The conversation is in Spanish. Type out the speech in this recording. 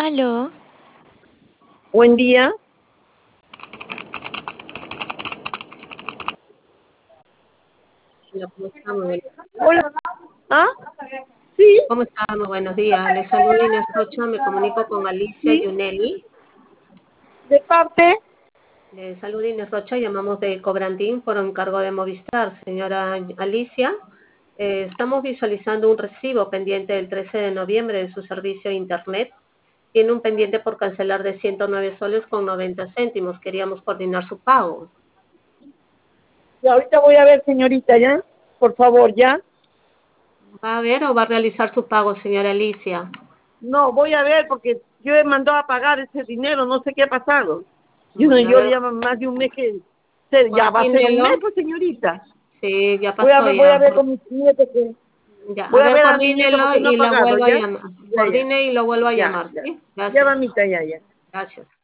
Aló, Buen día. Hola, ¿cómo está? Muy buenos Hola. ¿Ah? Sí, ¿Cómo está? Muy buenos días. Les saluda Inés Rocha, me comunico con Alicia sí. Yuneli. De parte. Les saluda Inés Rocha, llamamos de Cobrandín por encargo de Movistar. Señora Alicia, estamos visualizando un recibo pendiente del 13 de noviembre de su servicio de Internet. Tiene un pendiente por cancelar de 109 soles con 90 céntimos. Queríamos coordinar su pago. Y ahorita voy a ver, señorita, ¿ya? Por favor, ¿ya? ¿Va a ver o va a realizar su pago, señora Alicia? No, voy a ver porque yo he mandado a pagar ese dinero, no sé qué ha pasado. Bueno, a Yo ver, ya más de un mes que... Ya va a ser un mes, coordínelo. pues, señorita. Sí, ya pasó Voy a ya. ver con mi nieto que... Ya, a Voy a ver, ver a mi nieto coordínelo porque no ha y lo pagado, vuelvo a ¿ya? llamar. Ya, ya. Coordine y lo vuelvo a Ya, llamar, ya. ¿sí? Ya, Gracias. mamita, ya, ya. Gracias.